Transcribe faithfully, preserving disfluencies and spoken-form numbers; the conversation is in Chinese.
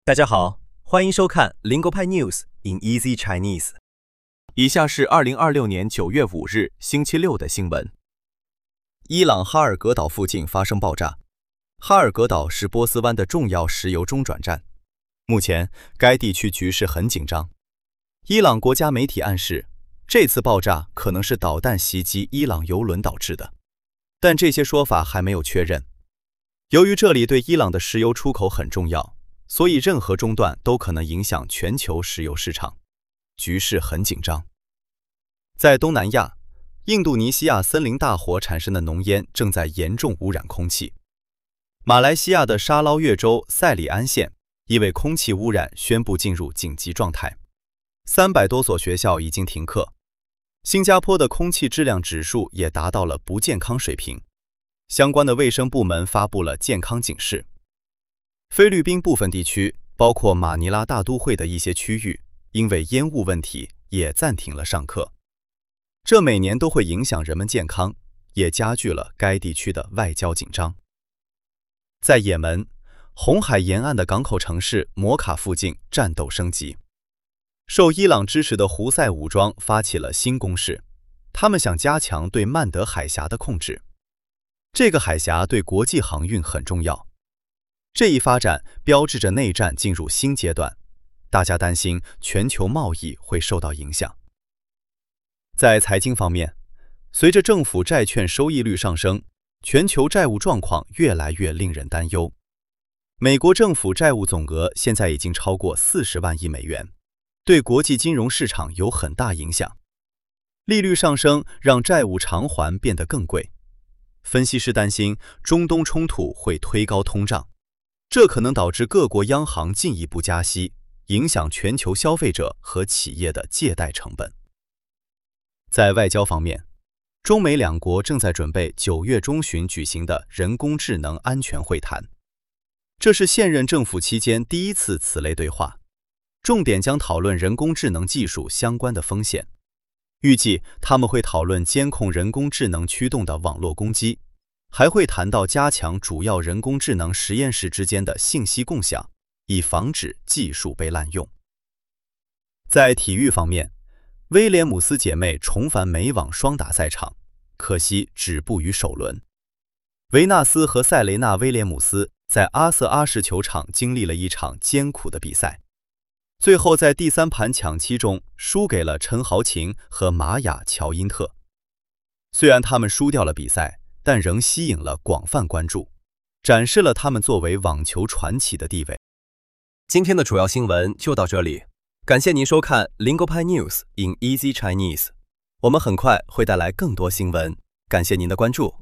大家好，欢迎收看 Lingo Pi News in Easy Chinese。 以下是二零二六年九月五日星期六的新闻。伊朗哈尔格岛附近发生爆炸。哈尔格岛是波斯湾的重要石油中转站，目前该地区局势很紧张。伊朗国家媒体暗示，这次爆炸可能是导弹袭击伊朗油轮导致的，但这些说法还没有确认。由于这里对伊朗的石油出口很重要，所以任何中断都可能影响全球石油市场，局势很紧张。在东南亚，印度尼西亚森林大火产生的浓烟正在严重污染空气。马来西亚的沙捞越州塞里安县因为空气污染宣布进入紧急状态，三百多所学校已经停课。新加坡的空气质量指数也达到了不健康水平，相关的卫生部门发布了健康警示。菲律宾部分地区，包括马尼拉大都会的一些区域，因为烟雾问题也暂停了上课。这每年都会影响人们健康，也加剧了该地区的外交紧张。在也门，红海沿岸的港口城市摩卡附近战斗升级。受伊朗支持的胡塞武装发起了新攻势，他们想加强对曼德海峡的控制。这个海峡对国际航运很重要。这一发展标志着内战进入新阶段，大家担心全球贸易会受到影响。在财经方面，随着政府债券收益率上升，全球债务状况越来越令人担忧。美国政府债务总额现在已经超过四十万亿美元，对国际金融市场有很大影响。利率上升让债务偿还变得更贵。分析师担心中东冲突会推高通胀，这可能导致各国央行进一步加息，影响全球消费者和企业的借贷成本。在外交方面，中美两国正在准备九月中旬举行的人工智能安全会谈，这是现任政府期间第一次此类对话，重点将讨论人工智能技术相关的风险。预计他们会讨论监控人工智能驱动的网络攻击，还会谈到加强主要人工智能实验室之间的信息共享，以防止技术被滥用。在体育方面，威廉姆斯姐妹重返美网双打赛场，可惜止步于首轮。维纳斯和塞雷纳·威廉姆斯在阿瑟阿什球场经历了一场艰苦的比赛，最后在第三盘抢七中输给了陈豪琴和玛雅·乔因特。虽然他们输掉了比赛，但仍吸引了广泛关注，展示了他们作为网球传奇的地位。 今天的主要新闻就到这里，感谢您收看 Lingo Pi News in Easy Chinese。我们很快会带来更多新闻，感谢您的关注。